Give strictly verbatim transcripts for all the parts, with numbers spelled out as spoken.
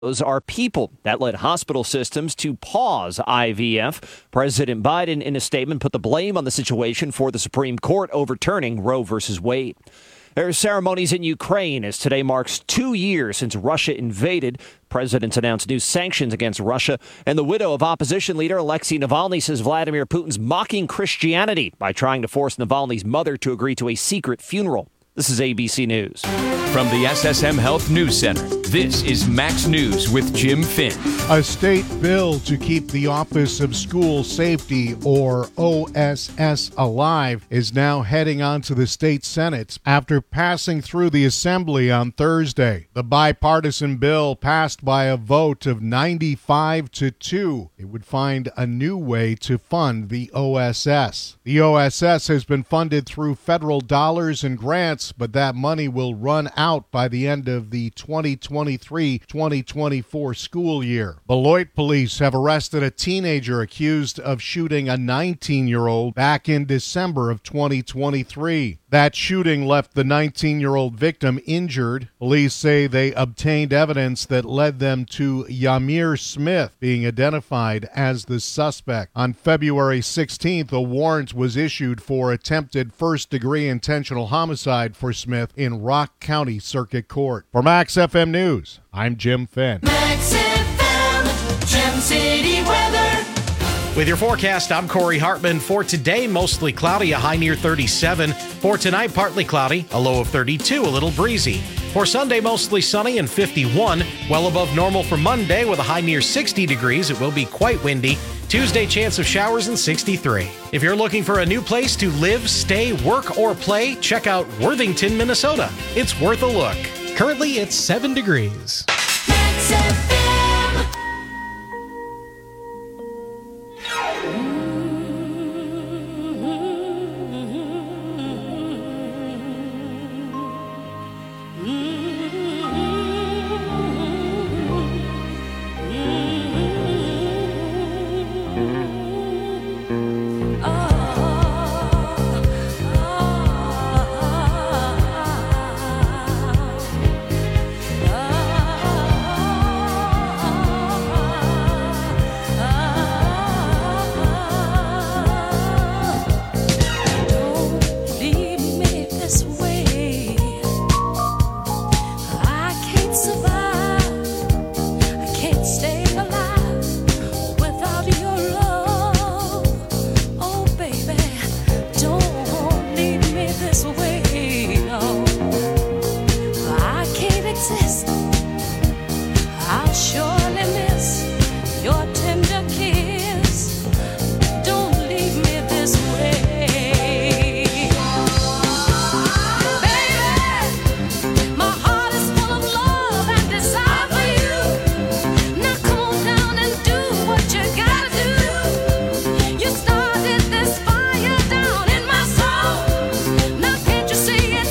Those are people that led hospital systems to pause I V F. President Biden, in a statement, put the blame on the situation for the Supreme Court overturning Roe versus Wade. There are ceremonies in Ukraine as today marks two years since Russia invaded. Presidents announced new sanctions against Russia, and the widow of opposition leader Alexei Navalny says Vladimir Putin's mocking Christianity by trying to force Navalny's mother to agree to a secret funeral. This is A B C News. From the S S M Health News Center, this is Max News with Jim Finn. A state bill to keep the Office of School Safety, or O S S, alive is now heading on to the state Senate after passing through the Assembly on Thursday. The bipartisan bill passed by a vote of ninety-five to two. It would find a new way to fund the O S S. The O S S has been funded through federal dollars and grants, but that money will run out by the end of the twenty twenty-three twenty twenty-four school year. Beloit police have arrested a teenager accused of shooting a nineteen-year-old back in December of twenty twenty-three. That shooting left the nineteen-year-old victim injured. Police say they obtained evidence that led them to Yamir Smith being identified as the suspect. On February sixteenth, a warrant was issued for attempted first-degree intentional homicide for Smith in Rock County Circuit Court. For Max F M News, I'm Jim Finn. Max F M, Gem City weather. With your forecast, I'm Corey Hartman. For today, mostly cloudy, a high near thirty-seven. For tonight, partly cloudy, a low of thirty-two, a little breezy. For Sunday, mostly sunny and fifty-one, well above normal for Monday with a high near sixty degrees. It will be quite windy. Tuesday, chance of showers and sixty-three. If you're looking for a new place to live, stay, work, or play, check out Worthington, Minnesota. It's worth a look. Currently, it's seven degrees. Max F M.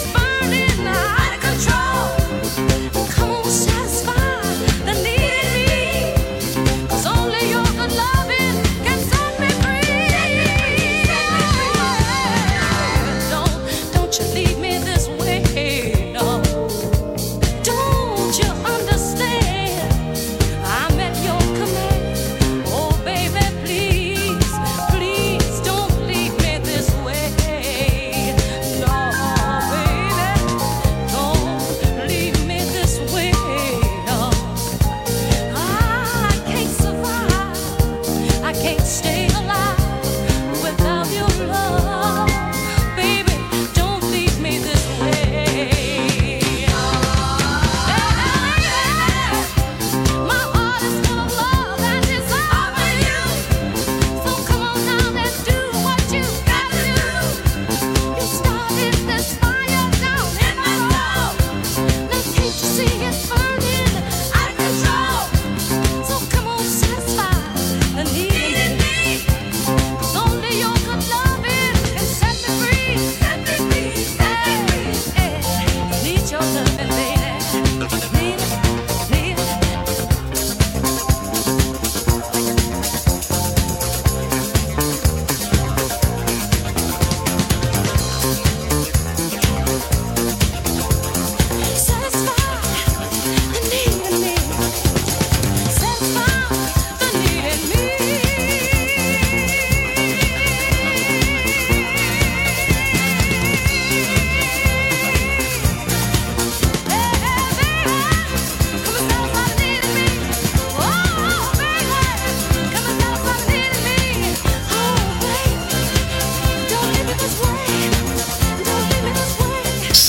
Satisfy the need in me.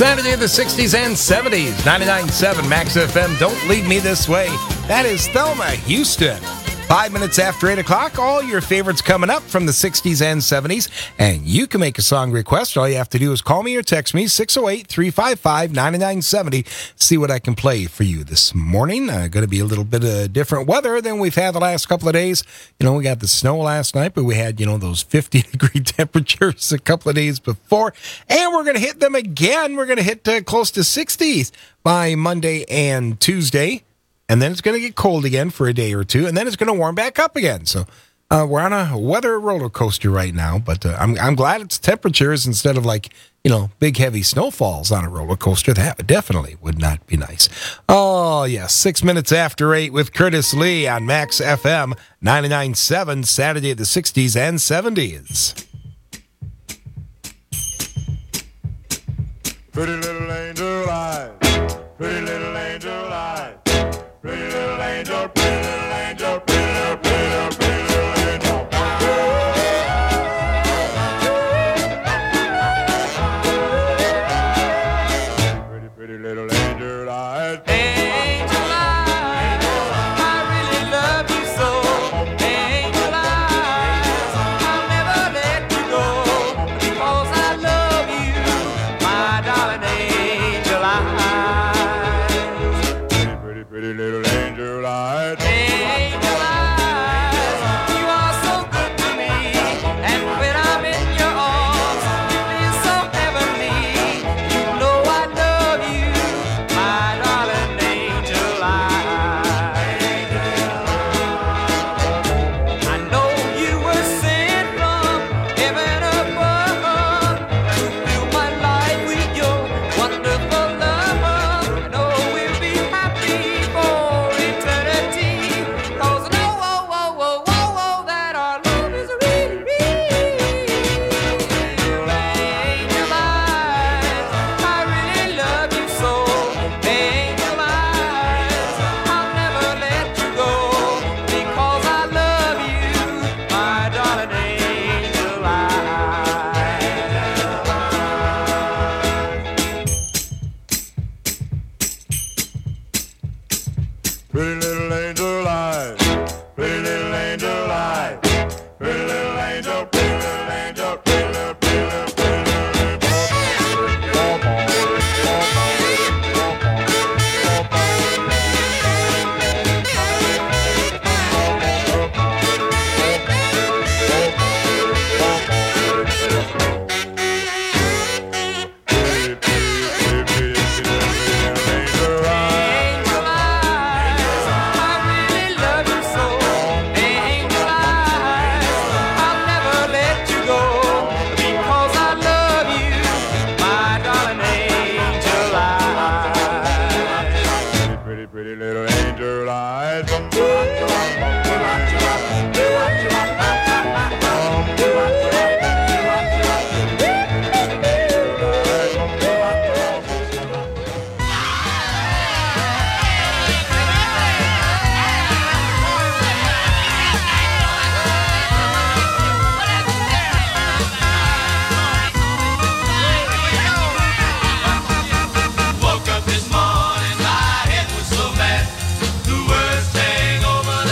Saturday of the sixties and seventies. ninety-nine point seven Max F M. Don't Leave Me This Way. That is Thelma Houston. Five minutes after eight o'clock, all your favorites coming up from the sixties and seventies. And you can make a song request. All you have to do is call me or text me, six oh eight, three five five, nine nine seven oh. See what I can play for you this morning. Uh, going to be a little bit of different weather than we've had the last couple of days. You know, we got the snow last night, but we had, you know, those fifty degree temperatures a couple of days before. And we're going to hit them again. We're going to hit uh, close to sixties by Monday and Tuesday. And then it's going to get cold again for a day or two, and then it's going to warm back up again. So uh, we're on a weather roller coaster right now, but uh, I'm I'm glad it's temperatures instead of like, you know, big heavy snowfalls on a roller coaster. That definitely would not be nice. Oh, yes, six minutes after eight with Curtis Lee on Max F M ninety-nine point seven, Saturday of the sixties and seventies. Pretty little angel eyes, pretty little angel eyes. Pretty little angel, pretty little angel, pretty little, pretty little, pretty little angel. Pretty, pretty little angel eyes. Angel eyes, I really love you so. Angel eyes, I'll never let you go, because I love you, my darling angel eyes. Pretty, pretty, pretty little angel eyes. Angel eyes, you are so good to me, and when I'm in your arms, it feels so heavenly. You know I love you, my darling angel eyes. I know you were sent from heaven above to fill my life with your wonderful love. I know we'll be happy for eternity, 'cause I know, oh, oh, oh, oh, oh, that our love is really real. Angel eyes, I really love you so. Angel eyes, I'll never let you go, because I love you, my darling angel eyes. Pretty little angel eyes. Pretty little angel eyes. Pretty little angel, pretty little angel, pretty little, pretty little, pretty little Angel eyes, I really love you so. Angel eyes, I'll never let you go, because I love you, my darling angel eyes. pretty, pretty little angel eyes. Woke up this morning, my head was so bad. The worst hangover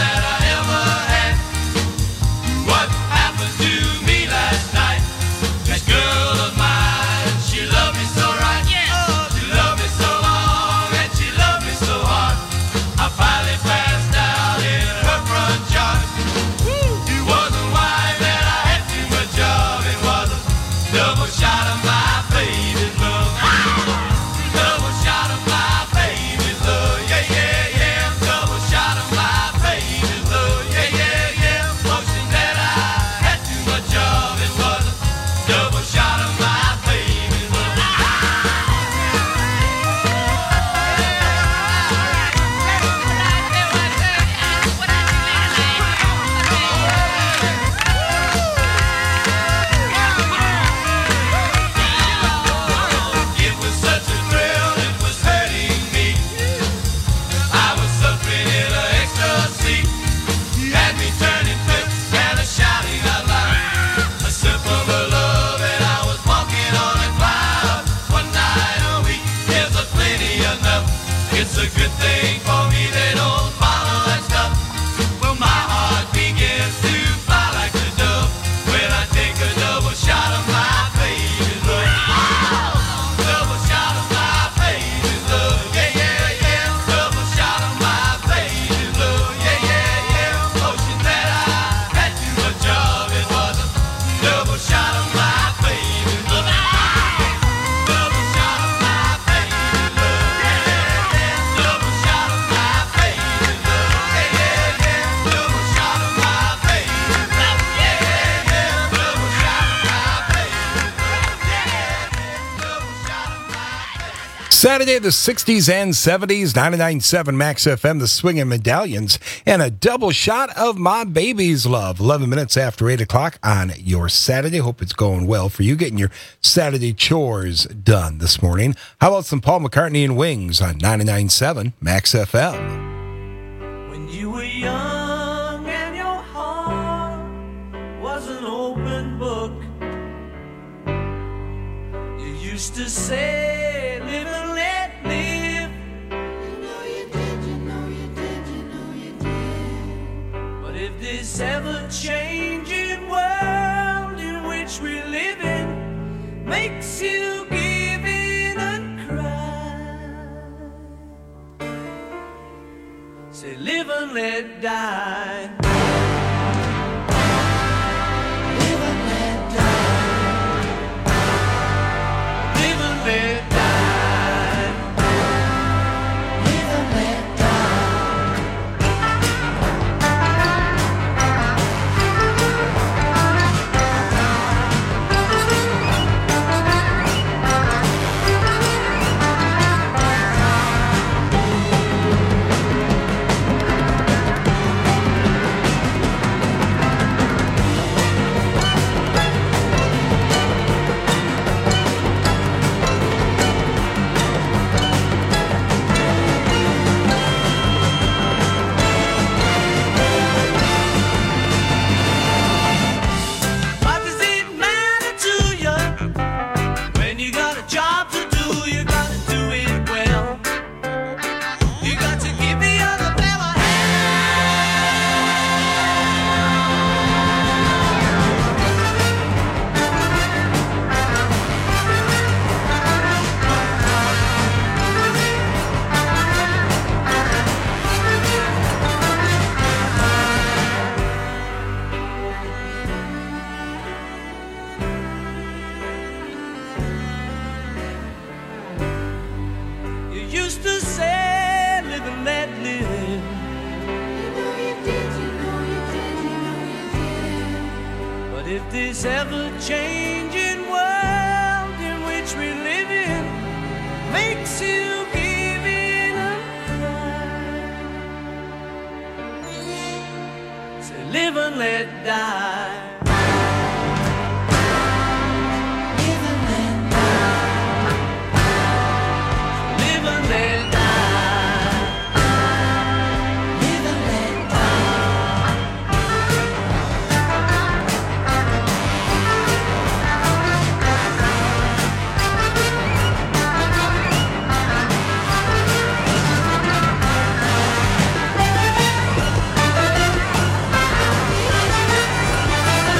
Saturday, the sixties and seventies, ninety-nine point seven Max F M, the Swingin' Medallions, and a double shot of My Baby's Love. eleven minutes after eight o'clock on your Saturday. Hope it's going well for you, getting your Saturday chores done this morning. How about some Paul McCartney and Wings on ninety-nine point seven Max F M? When you were young and your heart was an open book, you used to say, live and let live. You know you did, you know you did, you know you did. But if this ever-changing world in which we live in makes you give in and cry, say live and let die. Live and let die. Live and let die. Live and let What does it matter to you when you got a job to do? You gotta do it well. You got to give the other fella You used to say, live and let live. You know you did, you know you did, you know you did. But if this ever-changing world in which we live in makes you give in and cry, say live and let die. Live and let die. Live and let die. Live and let die.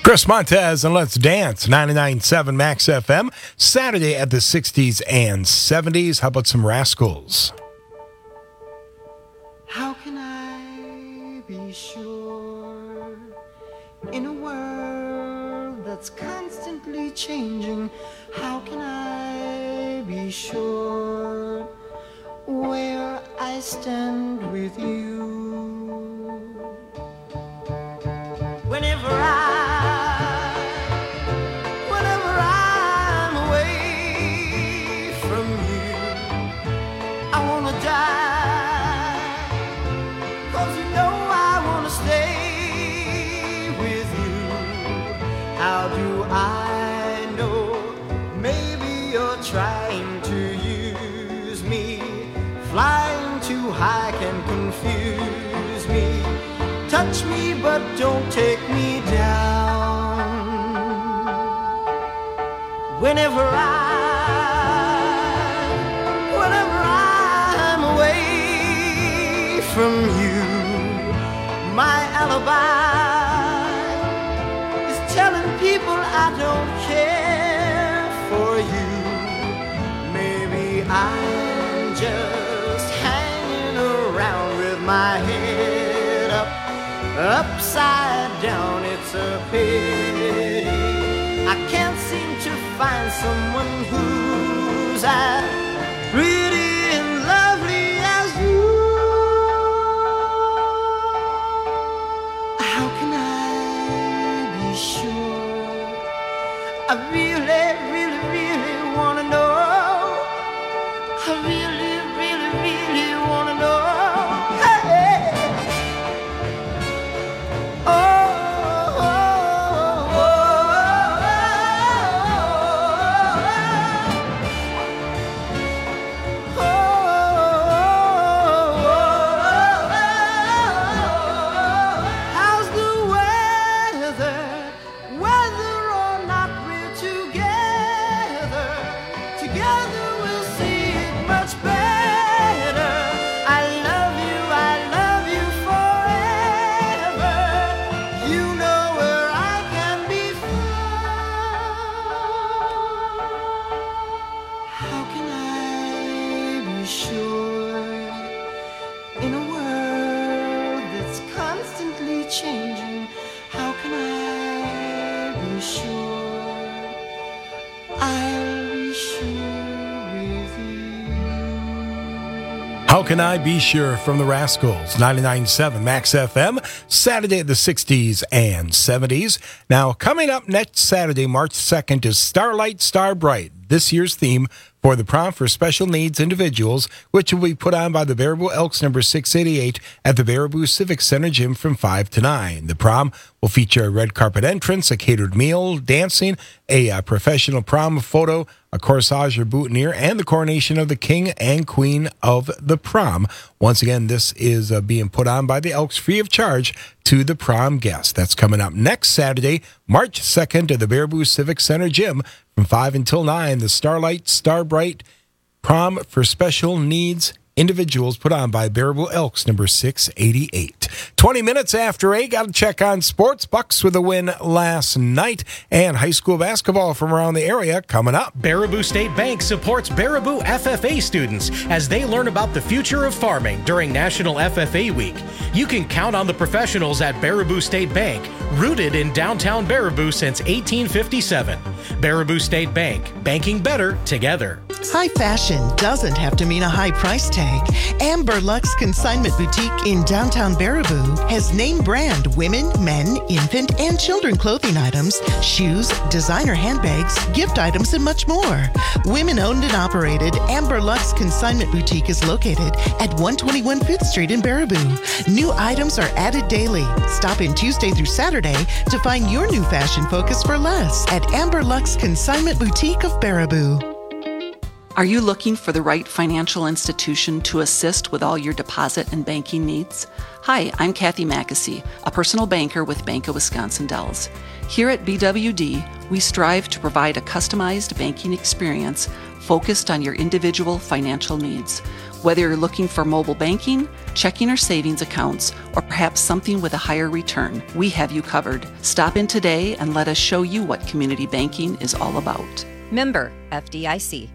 Chris Montez and Let's Dance, ninety-nine point seven Max F M, Saturday at the sixties and seventies. How about some Rascals? How can I be sure in a world that's constantly changing? How can I be sure where I stand with you? Whenever I, whenever I'm away from you, I wanna die, 'cause you know I wanna stay with you. How do I know? Maybe you're trying to use me. Flying too high can confuse me. Touch me, but don't take me down. Whenever I, whenever I'm away from you, my alibi is telling people I don't care for you. Maybe I'm just hanging around with my head up, upside down. It's a pity I can't seem to find someone who's as pretty and lovely as you. How can I be sure? I really, really, really wanna know. I really, really, really wanna know. Hey. Oh, oh, oh, oh, oh, how's the weather? Whether or not we're together, together we'll see it much better. I love you, I love you forever. You know where I can be found. How can I be sure in a world that's constantly changing? How can I be sure I'll be sure with you? How Can I Be Sure from the Rascals, ninety-nine point seven Max F M, Saturday at the sixties and seventies. Now, coming up next Saturday, March second, is Starlight, Star Bright, this year's theme for the prom for special needs individuals, which will be put on by the Baraboo Elks number six eighty-eight at the Baraboo Civic Center Gym from five to nine. The prom will feature a red carpet entrance, a catered meal, dancing, a, a professional prom photo, a corsage or boutonniere, and the coronation of the king and queen of the prom. Once again, this is uh, being put on by the Elks free of charge to the prom guests. That's coming up next Saturday, March second, at the Baraboo Civic Center Gym from five until nine. The Starlight, Star Bright Prom for Special Needs Individuals, put on by Baraboo Elks number six eighty-eight. twenty minutes after eight, got to check on sports. Bucks with a win last night, and high school basketball from around the area coming up. Baraboo State Bank supports Baraboo F F A students as they learn about the future of farming during National F F A Week. You can count on the professionals at Baraboo State Bank, rooted in downtown Baraboo since eighteen fifty-seven. Baraboo State Bank, banking better together. High fashion doesn't have to mean a high price tag. Amber Lux Consignment Boutique in downtown Baraboo has name brand women, men, infant, and children clothing items, shoes, designer handbags, gift items, and much more. Women owned and operated, Amber Lux Consignment Boutique is located at one twenty-one Fifth Street in Baraboo. New items are added daily. Stop in Tuesday through Saturday to find your new fashion focus for less at Amber Lux Consignment Boutique of Baraboo. Are you looking for the right financial institution to assist with all your deposit and banking needs? Hi, I'm Kathy Mackesy, a personal banker with Bank of Wisconsin Dells. Here at B W D, we strive to provide a customized banking experience focused on your individual financial needs. Whether you're looking for mobile banking, checking or savings accounts, or perhaps something with a higher return, we have you covered. Stop in today and let us show you what community banking is all about. Member F D I C.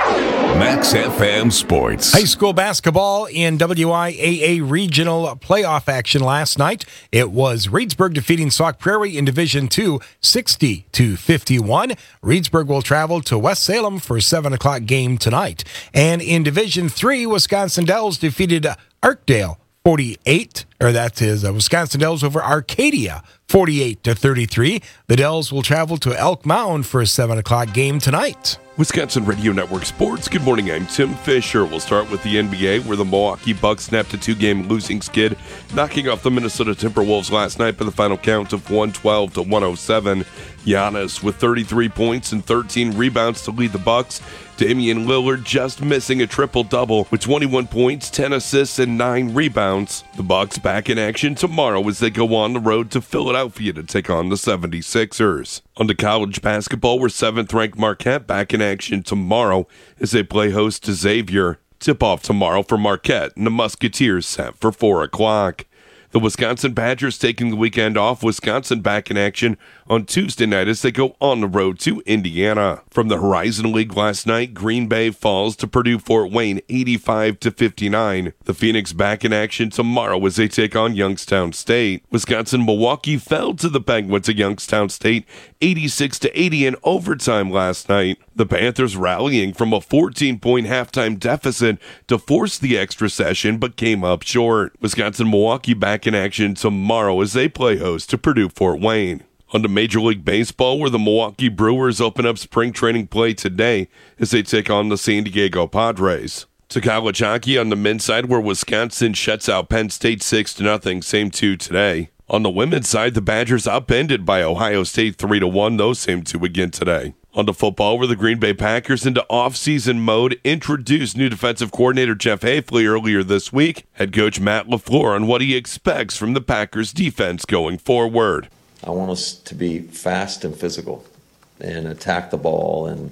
Max F M Sports. High school basketball in W I A A regional playoff action last night. It was Reedsburg defeating Sauk Prairie in Division two, sixty to fifty-one. Reedsburg will travel to West Salem for a seven o'clock game tonight. And in Division three, Wisconsin Dells defeated Arkdale forty-eight, or that is uh, Wisconsin Dells over Arcadia, forty-eight to thirty-three. The Dells will travel to Elk Mound for a seven o'clock game tonight. Wisconsin Radio Network Sports. Good morning, I'm Tim Fisher. We'll start with the N B A, where the Milwaukee Bucks snapped a two-game losing skid, knocking off the Minnesota Timberwolves last night by the final count of one twelve to one oh seven. Giannis with thirty-three points and thirteen rebounds to lead the Bucks. Damian Lillard just missing a triple-double with twenty-one points, ten assists, and nine rebounds. The Bucks back in action tomorrow as they go on the road to Philadelphia to take on the seventy-sixers. On to college basketball, where seventh-ranked Marquette back in action tomorrow as they play host to Xavier. Tip-off tomorrow for Marquette and the Musketeers set for four o'clock. The Wisconsin Badgers taking the weekend off. Wisconsin back in action on Tuesday night as they go on the road to Indiana. From the Horizon League last night, Green Bay falls to Purdue Fort Wayne eighty-five to fifty-nine. The Phoenix back in action tomorrow as they take on Youngstown State. Wisconsin Milwaukee fell to the Penguins at Youngstown State eighty-six to eighty in overtime last night. The Panthers rallying from a fourteen-point halftime deficit to force the extra session but came up short. Wisconsin Milwaukee back in action tomorrow as they play host to Purdue Fort Wayne. On to Major League Baseball, where the Milwaukee Brewers open up spring training play today as they take on the San Diego Padres. To college hockey on the men's side, where Wisconsin shuts out Penn State six to nothing, same two today. On the women's side, the Badgers upended by Ohio State three to one, those same two again today. On to football, where the Green Bay Packers into off-season mode introduced new defensive coordinator Jeff Hafley earlier this week. Head coach Matt LaFleur on what he expects from the Packers defense going forward. I want us to be fast and physical and attack the ball, and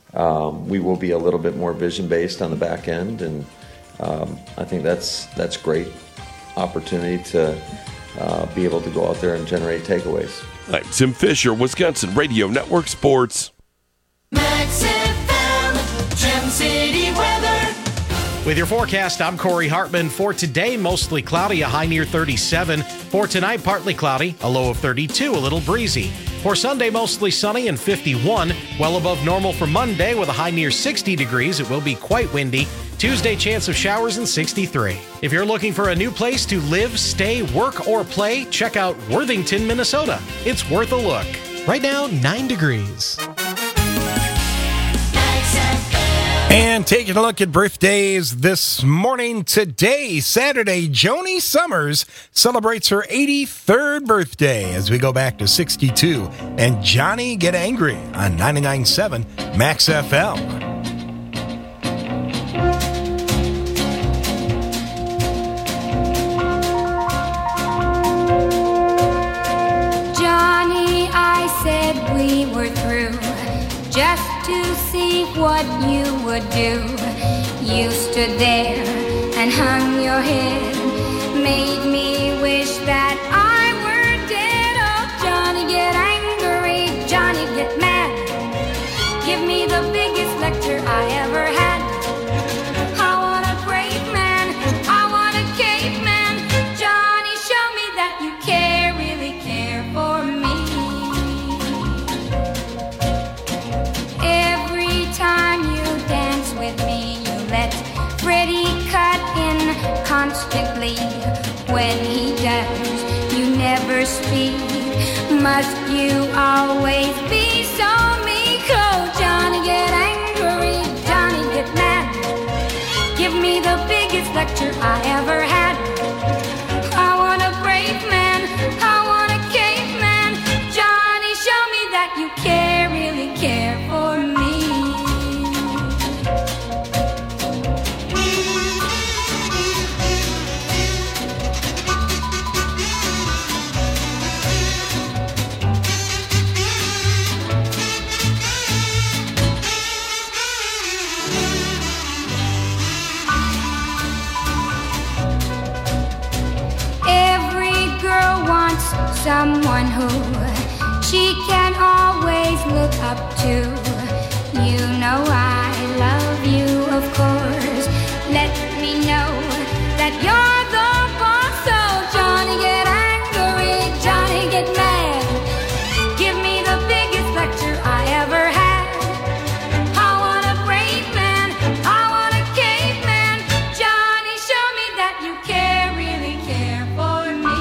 um, we will be a little bit more vision-based on the back end, and um, I think that's that's great opportunity to uh, be able to go out there and generate takeaways. I'm Tim Fisher, Wisconsin Radio Network Sports. Max F M, Gem City weather. With your forecast, I'm Corey Hartman. For today, mostly cloudy, a high near thirty-seven. For tonight, partly cloudy, a low of thirty-two, a little breezy. For Sunday, mostly sunny and fifty-one, well above normal for Monday with a high near sixty degrees. It will be quite windy. Tuesday, chance of showers and sixty-three. If you're looking for a new place to live, stay, work, or play, check out Worthington, Minnesota. It's worth a look. Right now, nine degrees. And taking a look at birthdays this morning. Today, Saturday, Joni Summers celebrates her eighty-third birthday as we go back to sixty-two. And Johnny Get Angry on ninety-nine point seven Max F M. Johnny, I said we were through, just to see what you would do. You stood there and hung your head, made me wish that I were dead. Oh, Johnny, get angry, Johnny, get mad. Give me the biggest lecture I ever had. I want a brave man, I want a caveman. Johnny, show me that you care, really care for me. Every time you dance with me, you let Freddie cut in constantly. When he does, you never speak. Must you always be so meek? Oh, Johnny, get angry, Johnny, get mad. Give me the biggest lecture I ever had. I want a brave man, I want a caveman. Johnny, show me that you care, really care for me. someone who she can always look up to. You know I love you, of course. Let me know that you're the boss. So Johnny, get angry, Johnny, get mad. Give me the biggest lecture I ever had. I want a brave man, I want a caveman. Johnny, show me that you care, really care for me.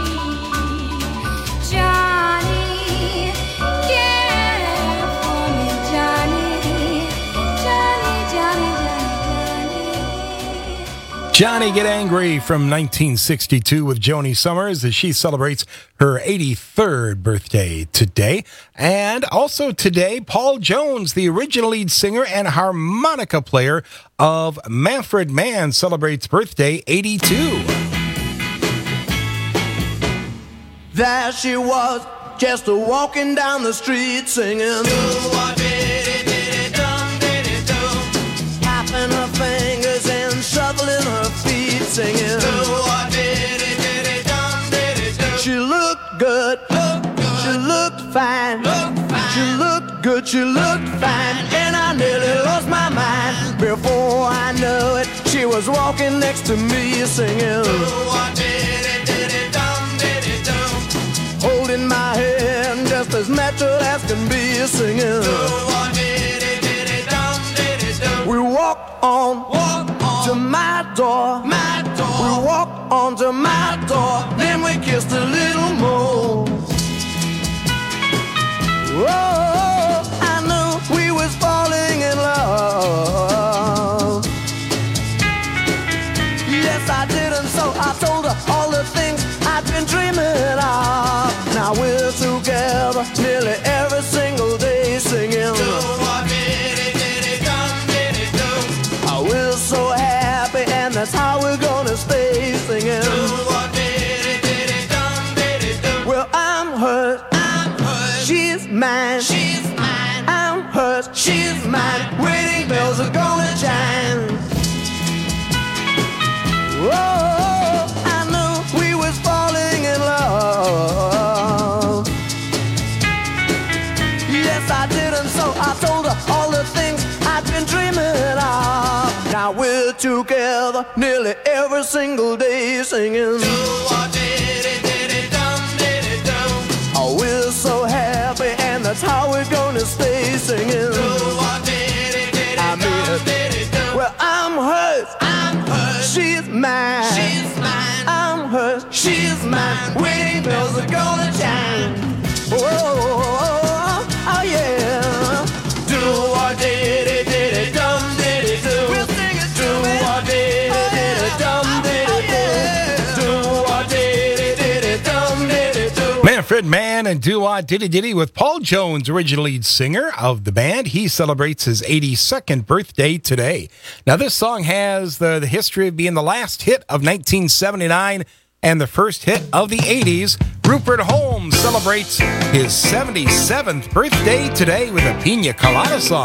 Johnny, care for me, Johnny. Johnny, Johnny, Johnny, Johnny. Johnny Get Angry from nineteen sixty-two with Joni Summers as she celebrates her eighty-third birthday today. And also today, Paul Jones, the original lead singer and harmonica player of Manfred Mann, celebrates birthday eighty-two. There she was, just a walking down the street singing. Tapping her fingers and shuffling her feet singing. She looked good, she looked fine, she looked good, she looked fine, and I nearly lost my mind. Before I knew it, she was walking next to me singing. Holding my hand just as natural as can be singing. We walked on, walk on to my door, my door. We walked on to my door, then we kissed a little more. Oh, I knew we was falling in love. Yes, I did, and so I told her all the things I'd been dreaming of. Now we're together nearly every single day singing. Oh, we're so happy, and that's how we're gonna stay singing. Well, I'm hers, I'm hers. She's mine, she's mine. I'm hers, she's mine. Wedding bells are gonna chime. Whoa, I knew we was falling in love. Yes, I did, and so I told her all the things I'd been dreaming of. Now we're together nearly every single day singing. Oh, we're so happy, and that's how we're gonna stay singing. I mean it. Well, I'm hers, I'm hers. She's mine, she's mine. I'm hers, she's mine. Wedding bells are gonna chime. Oh, oh, oh yeah. Do or did it, did it, dum did it do. We'll sing it. Do or did it, did it, dum did it do. Do or did it, did it, dum did it do. Manfred Mann and Doo-Wah Diddy Diddy with Paul Jones, original lead singer of the band. He celebrates his eighty-second birthday today. Now, this song has the, the history of being the last hit of nineteen seventy-nine and the first hit of the eighties. Rupert Holmes celebrates his seventy-seventh birthday today with a Pina Colada song.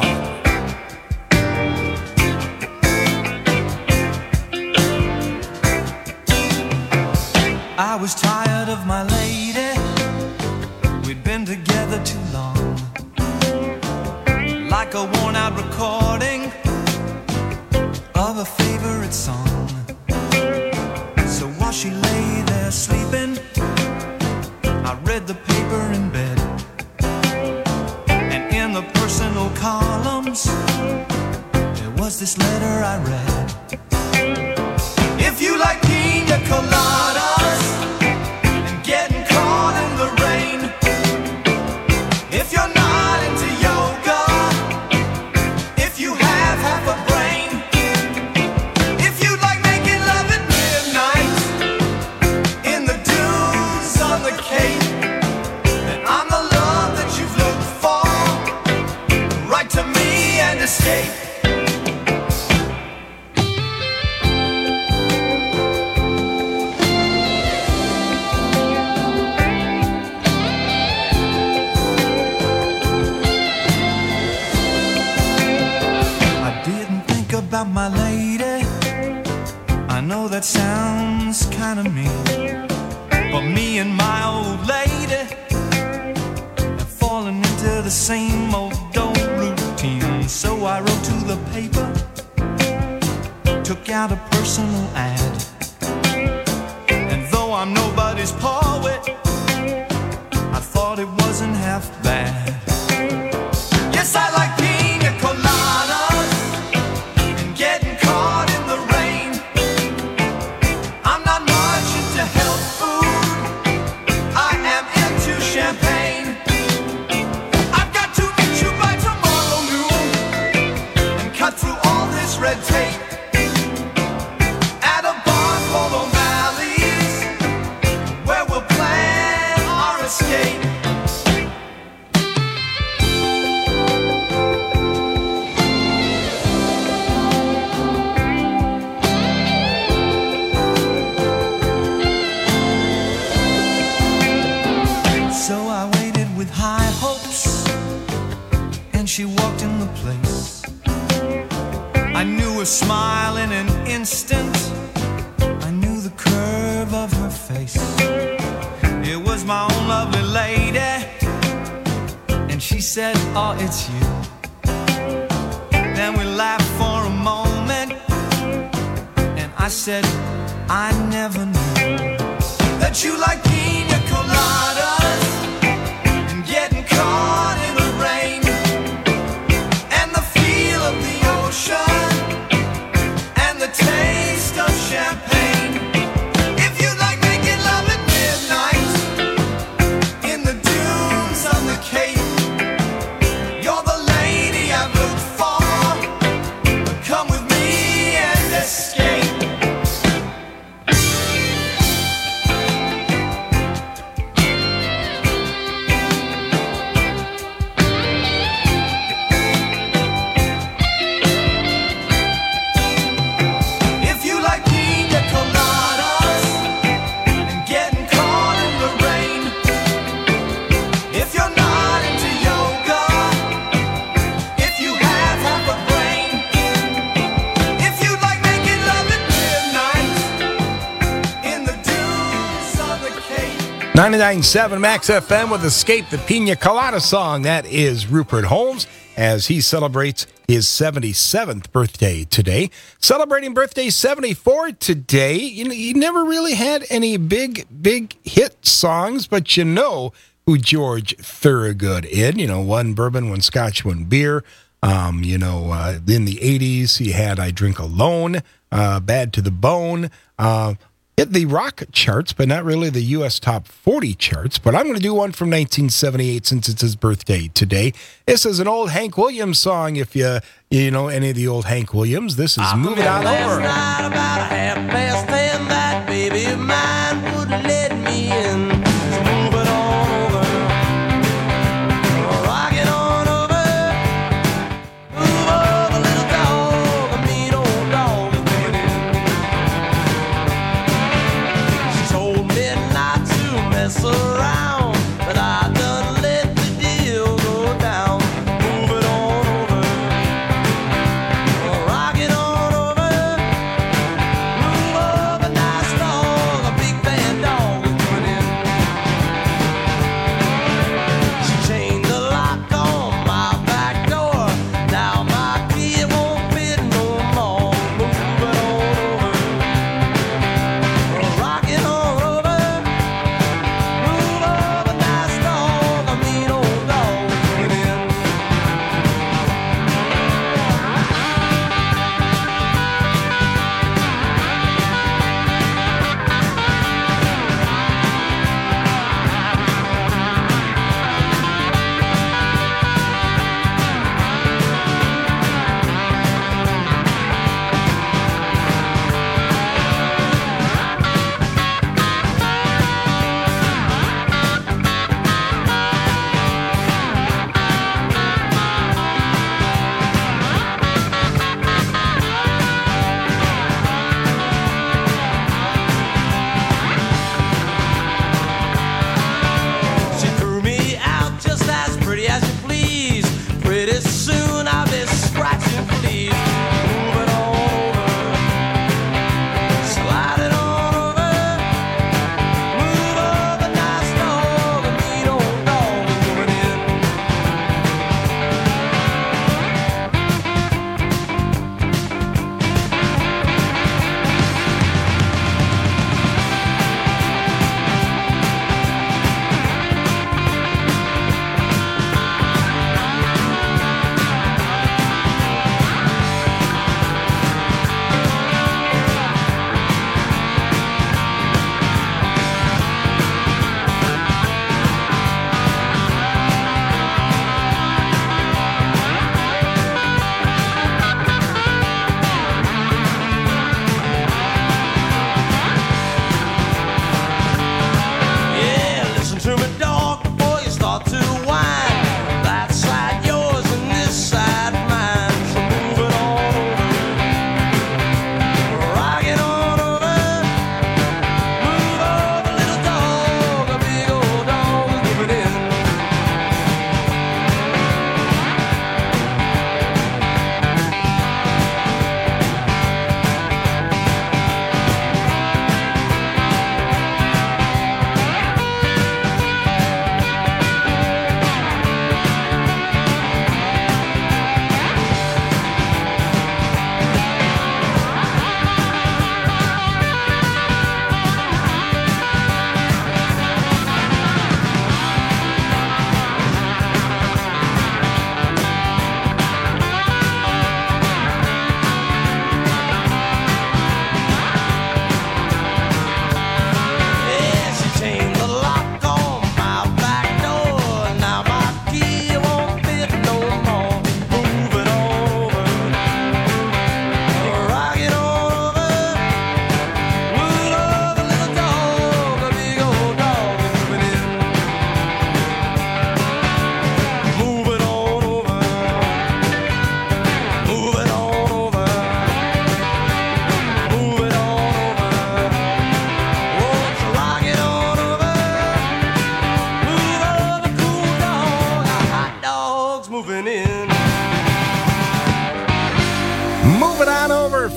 I was tired of my lady, we'd been together too long. Like a worn out recording of a favorite song. So while she lay there sleeping, I read the paper in bed. And in the personal columns, there was this letter I read. If you like pina coladas and getting caught in the rain, if you're not into yoga, if you have half a brain, if you like making love at midnight in the dunes on the Cape, then I'm the love that you've looked for. Write to me and escape. About my lady, I know that sounds kind of mean, but me and my old lady, to the same old old routine. So I wrote to the paper, took out a personal ad. And though I'm nobody's poet, I thought it wasn't half bad. Yes, I like pina coladas and getting caught in the rain. I'm not much into health food, I am into champagne. I've got to get you by tomorrow noon and cut through all this red tape at a bar called O'Malley's, where we'll plan our escape. So I waited with high hopes, and she walked in the place. I knew her smile in an instant, I knew the curve of her face. It was my own lovely lady, and she said, oh, it's you. Then we laughed for a moment, and I said, I never knew that you like pina coladas and getting caught in the rain and the feel of the ocean and the taste of champagne. If you like making love at midnight in the dunes of the Cape, you're the lady I've looked for. Come with me and escape. If you like pina coladas and getting caught in the rain, if you're not into yoga, if you have half a brain, if you like making love at midnight in the dunes of the Cape. ninety-nine point seven Max F M with Escape, the Pina Colada song. That is Rupert Holmes as he celebrates his seventy-seventh birthday today. Celebrating birthday seventy-four today. You know, he never really had any big, big hit songs, but you know who George Thorogood is. You know, one bourbon, one scotch, one beer. Um, you know, uh, in the eighties, he had I Drink Alone, uh, Bad to the Bone. Uh, hit the rock charts, but not really the U S top forty charts. But I'm going to do one from nineteen seventy-eight since it's his birthday today. This is an old Hank Williams song. If you you know any of the old Hank Williams, this is Move It On Last Over. night about a half past ten, that baby of mine wouldn't let me in. So move it on over, rock it on over, move over, little dog, a mean old dog is waiting. She told me not to mess around, but I done let the deal go down. Move it on over, rock it on over, move over, nice dog, a big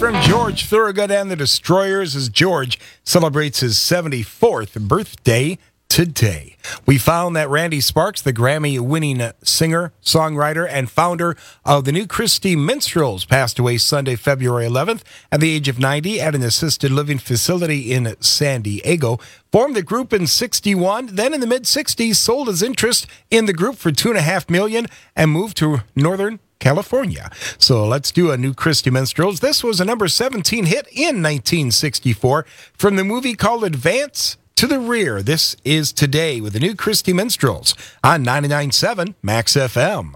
from George Thorogood and the Destroyers as George celebrates his seventy-fourth birthday today. We found that Randy Sparks, the Grammy-winning singer, songwriter, and founder of the New Christy Minstrels, passed away Sunday, February eleventh at the age of ninety at an assisted living facility in San Diego. Formed the group in sixty-one, then in the mid-sixties sold his interest in the group for two point five million dollars and moved to Northern California. So let's do a New Christy Minstrels. This was a number seventeen hit in nineteen sixty-four from the movie called Advance to the Rear. This is Today with the New Christy Minstrels on ninety-nine point seven Max F M.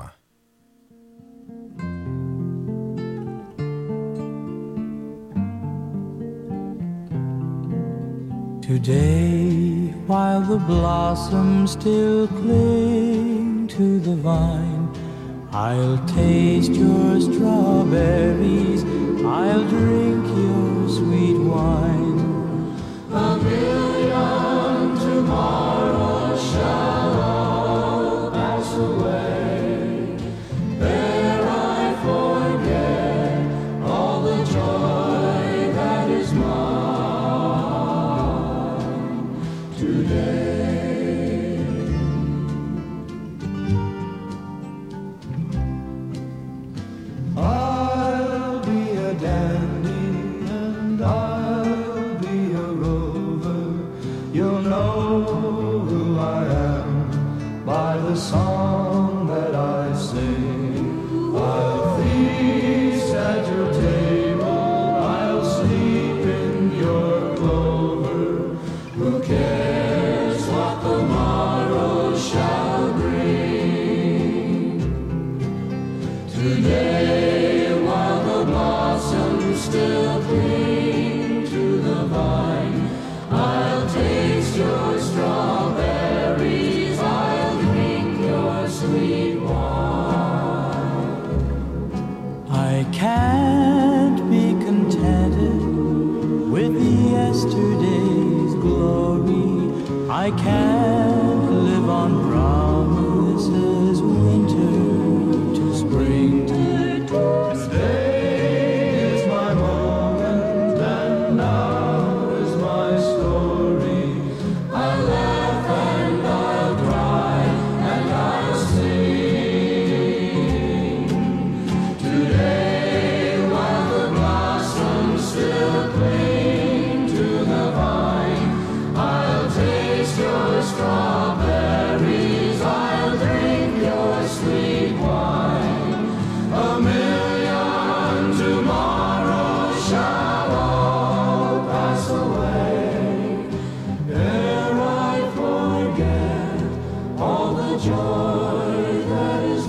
Today, while the blossoms still cling to the vine, I'll taste your strawberries, I'll drink your sweet wine. A million tomorrows shall all pass away. There I forget all the joy that is mine today. I'll be a dandy and I'll be a You'll know who I am by the song that I sing. I'll feast at your table, I'll sleep in your clover. Who cares what the morrow shall bring? Today, while the blossoms still cling to the vine, I'll taste your strawberries, I'll drink your sweet wine. I can't be contented with yesterday's glory. I can't live on promises, winter to spring. Today is my moment and now is my story. I'll laugh and I'll cry and I'll sing. Today, while the blossoms still cling to the vine, I'll taste your strawberries, I'll drink your sweet wine. A million tomorrows shall all pass away. Ere I forget all the joy that is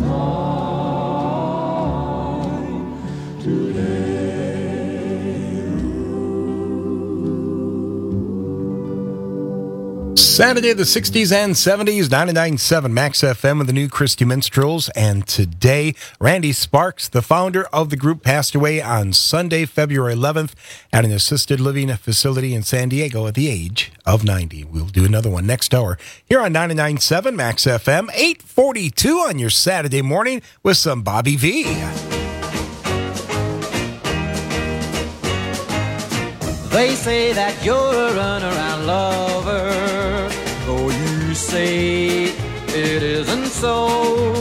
mine today. Saturday, the sixties and seventies, ninety-nine point seven Max F M with the New Christy Minstrels. And today, Randy Sparks, the founder of the group, passed away on Sunday, February eleventh at an assisted living facility in San Diego at the age of ninety. We'll do another one next hour here on ninety-nine point seven Max F M, eight forty-two on your Saturday morning with some Bobby V. They say that you're a runaround lover, though you say it isn't so.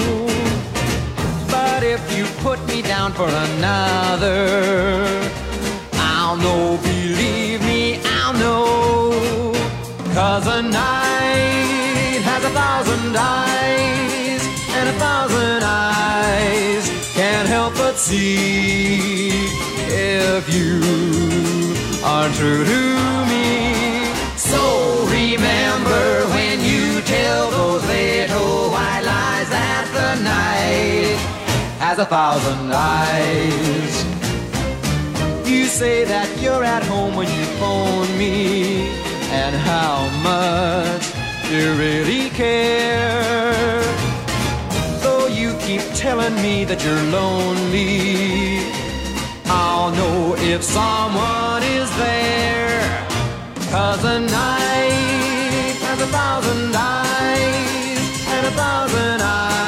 But if you put me down for another, I'll know, believe me, I'll know. 'Cause a night has a thousand eyes, and a thousand eyes can't help but see if you are true to me. So remember when you tell those little white lies that the night has a thousand eyes. You say that you're at home when you phone me, and how much you really care. Though you keep telling me that you're lonely, I'll know if someone is there. 'Cause a night has a thousand eyes, and a thousand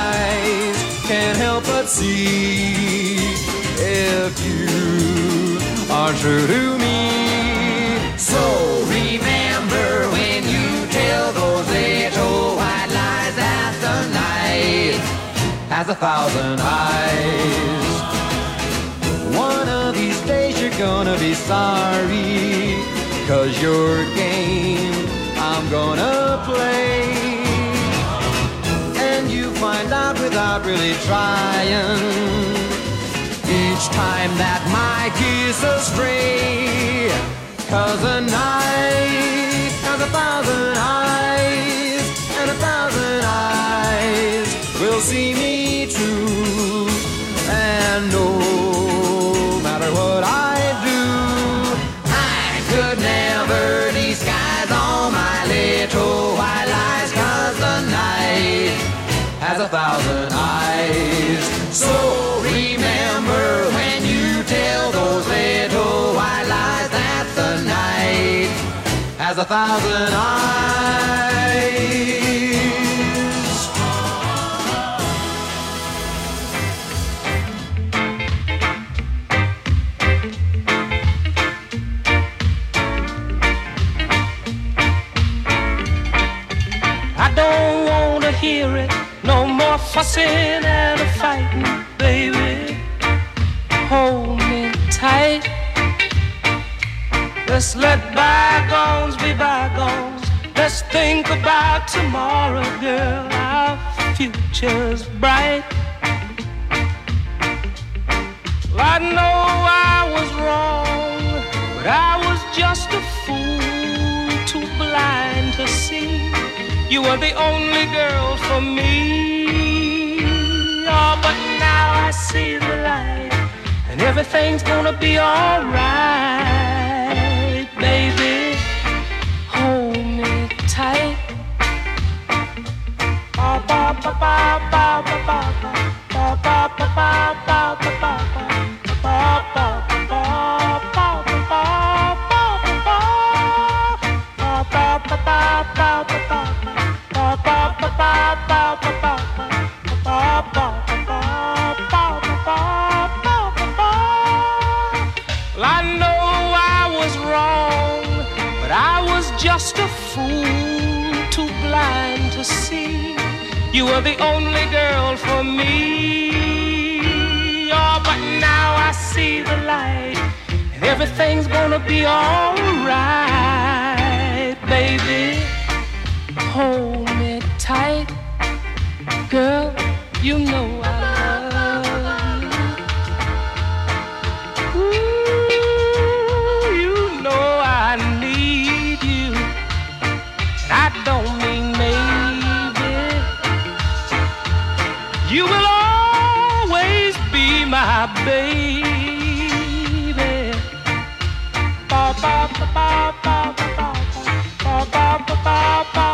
eyes can't help but see if you are true to me. So remember when you tell those little white lies that the night has a thousand eyes. One of these days you're gonna be sorry, 'cause your game I'm gonna play, and you find out without really trying, each time that my kiss astray. 'Cause a night has a thousand eyes, and a thousand eyes will see me true. And no matter what I do, I could never disguise all my little white lies. 'Cause the night has a thousand eyes. So remember when you tell those little white lies that the night has a thousand eyes. I don't want to hear it, no more fussing and a fighting, baby. Hold me tight. Let's let bygones be bygones. Let's think about tomorrow, girl. Our future's bright. Well, I know I was wrong, but I was just a fool, too blind to see you were the only girl for me. Oh, but now I see the light, and everything's gonna be alright, baby. Hold me tight. Ba ba ba ba ba ba ba ba ba ba ba ba ba ba. Well, I know I was wrong, but I was just a fool, too blind to see you were the only girl for me. Oh, but now I see the light, and everything's gonna be alright, baby. Hold me tight, girl, you know I love you. Ooh, you know I need you. I don't mean maybe. You will always be my baby. Ba ba ba ba ba ba ba ba ba ba ba.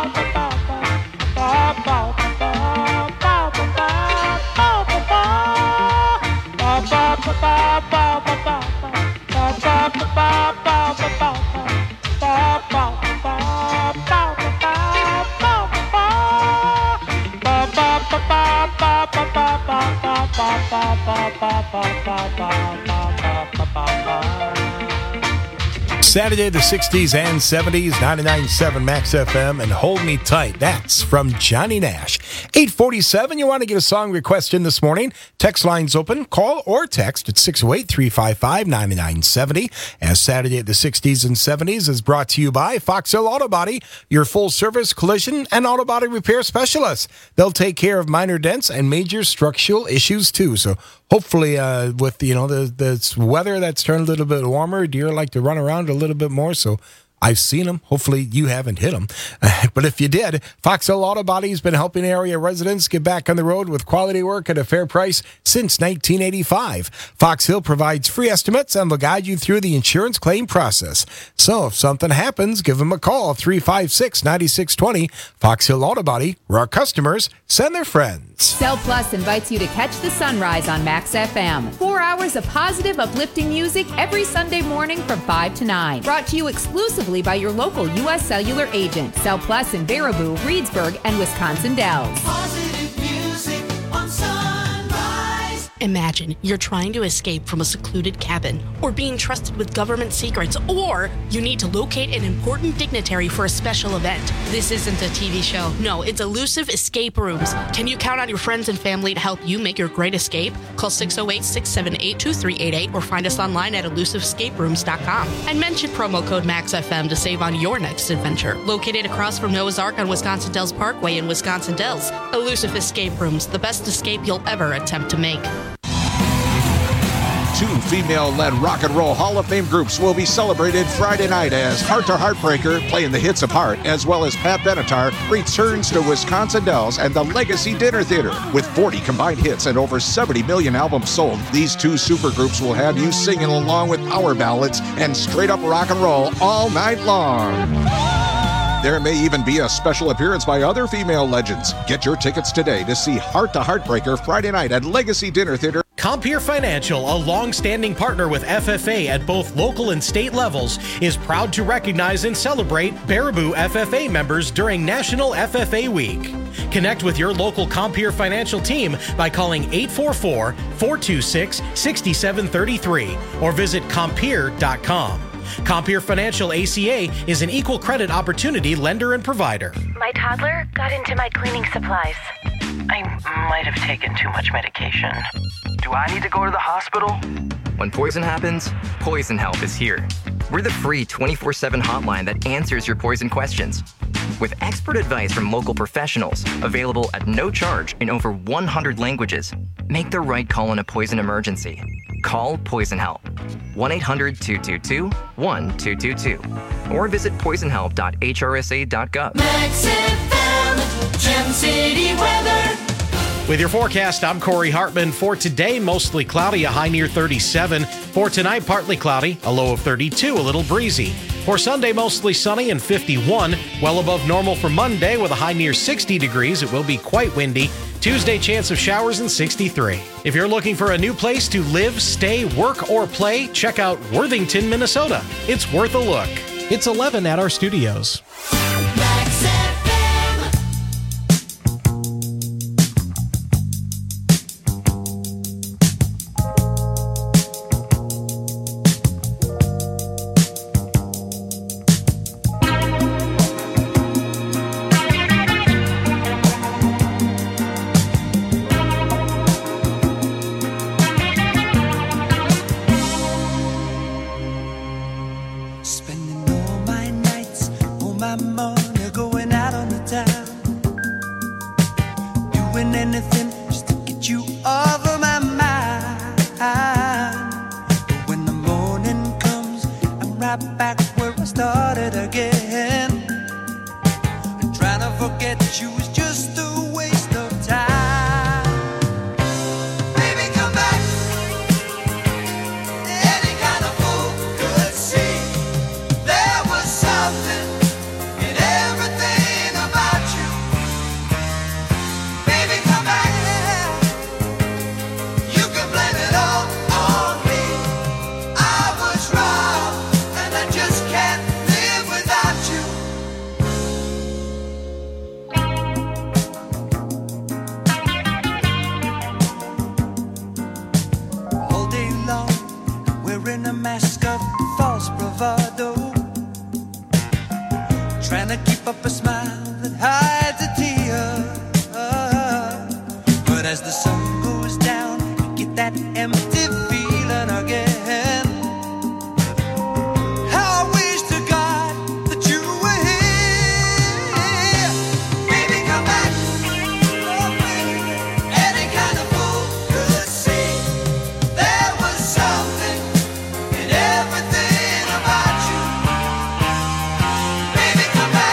Saturday, the sixties and seventies, ninety-nine point seven Max F M, and Hold Me Tight. That's from Johnny Nash. eight forty-seven, you want to get a song request in this morning? Text line's open. Call or text at six oh eight, three five five, nine nine seven oh. As Saturday, the sixties and seventies is brought to you by Fox Hill Auto Body, your full-service collision and auto body repair specialist. They'll take care of minor dents and major structural issues, too. So hopefully, uh, with, you know, the, the weather that's turned a little bit warmer, deer like to run around a little bit more, so I've seen them. Hopefully you haven't hit them. Uh, but if you did, Fox Hill Auto Body has been helping area residents get back on the road with quality work at a fair price since nineteen eighty-five. Fox Hill provides free estimates and will guide you through the insurance claim process. So if something happens, give them a call, three five six, nine six two zero. Fox Hill Auto Body, where our customers send their friends. Cell Plus invites you to catch the sunrise on Max F M. Four hours of positive, uplifting music every Sunday morning from five to nine. Brought to you exclusively by your local U S Cellular agent. Cell Plus in Baraboo, Reedsburg, and Wisconsin Dells. Positive music on Sunrise. Imagine you're trying to escape from a secluded cabin, or being trusted with government secrets, or you need to locate an important dignitary for a special event. This isn't a T V show. No, it's Elusive Escape Rooms. Can you count on your friends and family to help you make your great escape? Call six oh eight, six seven eight, two three eight eight or find us online at elusive escape rooms dot com. And mention promo code MAXFM to save on your next adventure. Located across from Noah's Ark on Wisconsin Dells Parkway in Wisconsin Dells, Elusive Escape Rooms, the best escape you'll ever attempt to make. Two female-led rock and roll Hall of Fame groups will be celebrated Friday night as Heart to Heartbreaker, playing the hits of Heart, as well as Pat Benatar, returns to Wisconsin Dells and the Legacy Dinner Theater. With forty combined hits and over seventy million albums sold, these two supergroups will have you singing along with power ballads and straight-up rock and roll all night long. There may even be a special appearance by other female legends. Get your tickets today to see Heart to Heartbreaker Friday night at Legacy Dinner Theater. Compeer Financial, a long-standing partner with F F A at both local and state levels, is proud to recognize and celebrate Baraboo F F A members during National F F A Week. Connect with your local Compeer Financial team by calling eight four four, four two six, six seven three three or visit compeer dot com. Compeer Financial A C A is an equal credit opportunity lender and provider. My toddler got into my cleaning supplies. I might have taken too much medication. Do I need to go to the hospital? When poison happens, Poison Help is here. We're the free twenty-four seven hotline that answers your poison questions. With expert advice from local professionals, available at no charge in over one hundred languages, make the right call in a poison emergency. Call Poison Help. one eight hundred, two two two, one two two two. Or visit poison help dot h r s a dot gov. Max F M, Gem City weather. With your forecast, I'm Corey Hartman. For today, mostly cloudy, a high near thirty-seven. For tonight, partly cloudy, a low of thirty-two, a little breezy. For Sunday, mostly sunny and fifty-one, well above normal for Monday with a high near sixty degrees. It will be quite windy. Tuesday, chance of showers and sixty-three. If you're looking for a new place to live, stay, work, or play, check out Worthington, Minnesota. It's worth a look. It's eleven at our studios.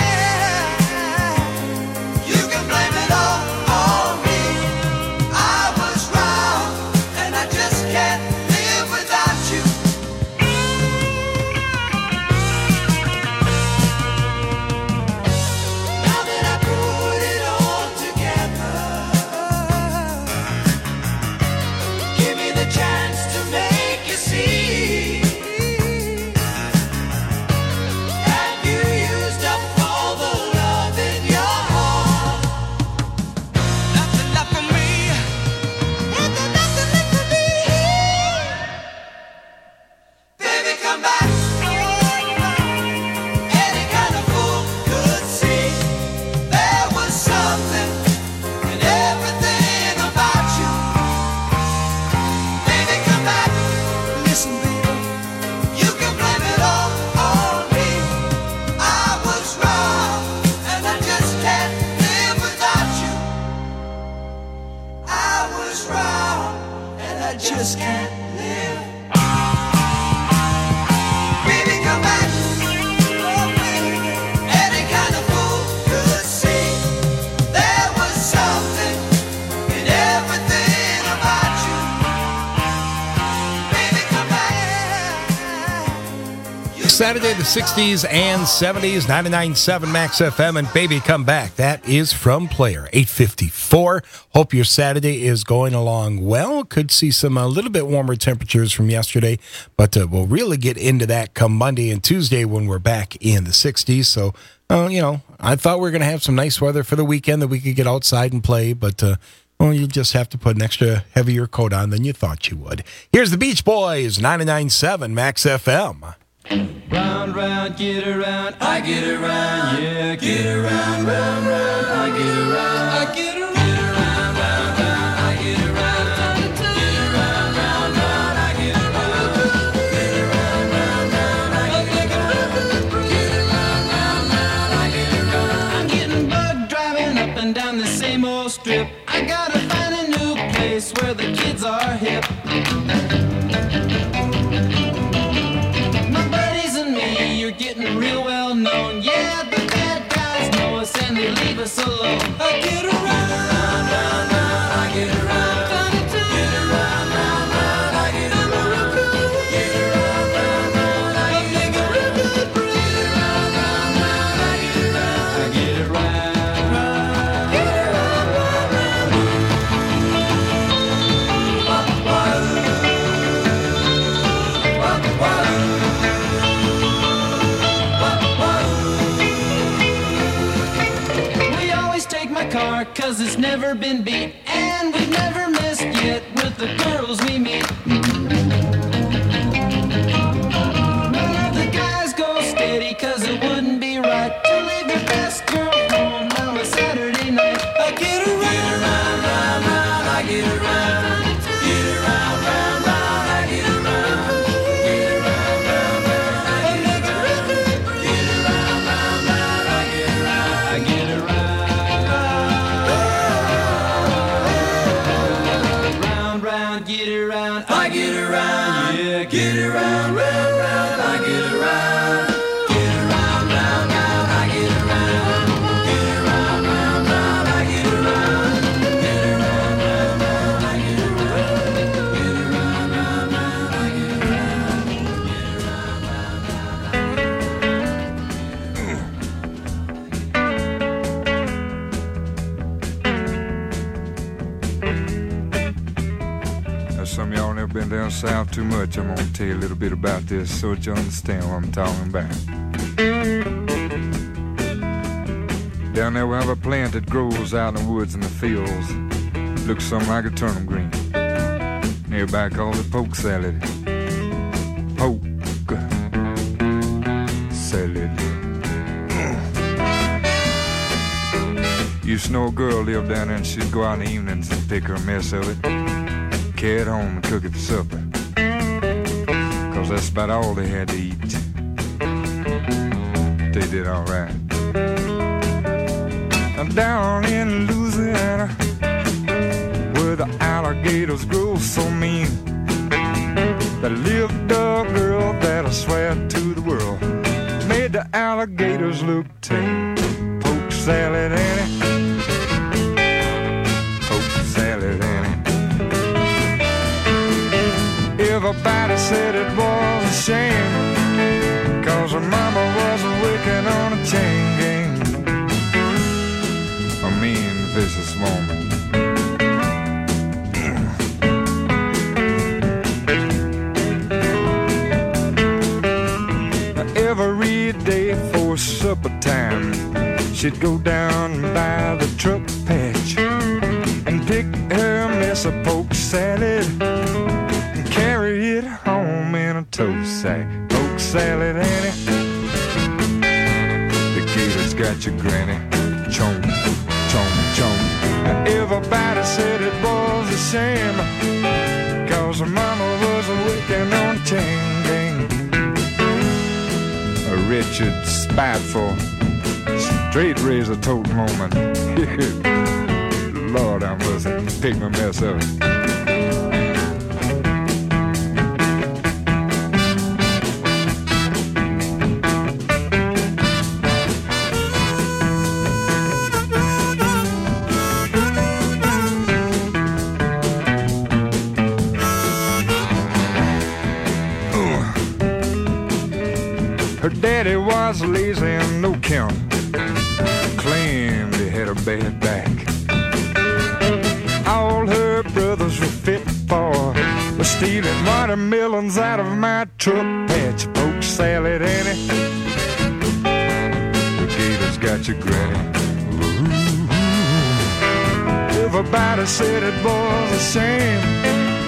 I Saturday, the sixties and seventies, ninety-nine point seven Max F M, and Baby Come Back. That is from Player, eight fifty-four. Hope your Saturday is going along well. Could see some a little bit warmer temperatures from yesterday, but uh, we'll really get into that come Monday and Tuesday when we're back in the sixties. So, uh, you know, I thought we were going to have some nice weather for the weekend that we could get outside and play, but uh, well, you just have to put an extra heavier coat on than you thought you would. Here's the Beach Boys, ninety-nine point seven Max F M. Round, round, get around, I get around, yeah, get around, round, round, I get around, I get around, round, round, round, I get around, get around, round, round, I get around, get around, round, round, I get around, get around, round, round, I get around. I'm getting bugged driving up and down the same old strip. I gotta find a new place where the kids are hip. You're getting real well known. Yeah, the bad guys know us and they leave us alone. I get around, round, round, round, I get around. Get around, round, round, I get around. Get around, round, round, I get around. Get around, round, round, I get around. I get around. Get around, round, round. Wah, wah, wah. Car, cause it's never been beat, and we've never missed yet with the girls we meet. None of the guys go steady, cause it wouldn't be right to leave your best girl home on a Saturday night. I get around, get around, round, round, I get around. Get around, round, round, I get around. Get around, round, round, I get around. Get around, round, round, I get around. I get around. Get around, I get around, yeah, get around, round, round, I get around. Get around, round, round, I get around. Get around, round, round, I get around. Get around, round, round, I get around. Get around, round, round, I get around. Get around, Some of y'all never been down south too much. I'm gonna tell you a little bit about this so that you understand what I'm talking about. Down there we have a plant that grows out in the woods and the fields. Looks something like a turnip green. Nearby called it poke salad. Poke salad. Used to know a girl lived down there and she'd go out in the evenings and pick her a mess of it. Carry it home and cook it for supper, cause that's about all they had to eat. They did all right. Down in Louisiana, where the alligators grow so mean, there lived a girl that I swear to the world made the alligators look tame. Poke salad, Annie. Poke salad, Annie. Everybody said it was a shame, cause her mama was working on a chain gang. A mean, vicious woman. Every day for supper time, she'd go down by the truck patch and pick her mess of poke salad and carry it home in a tow sack. Poke salad, Annie. The gator's got your granny. Chomp, chomp, chomp. Everybody said it was a shame, cause her mama was working on a chain gang. A wretched, spiteful, straight razor toting woman. Lord, I must pick my mess up. was lazy and no count. Claimed he had a bad back. All her brothers were fit for was stealing watermelons out of my truck patch. Poke salad, Annie. The gators got your granny. Ooh. Everybody said it was a shame.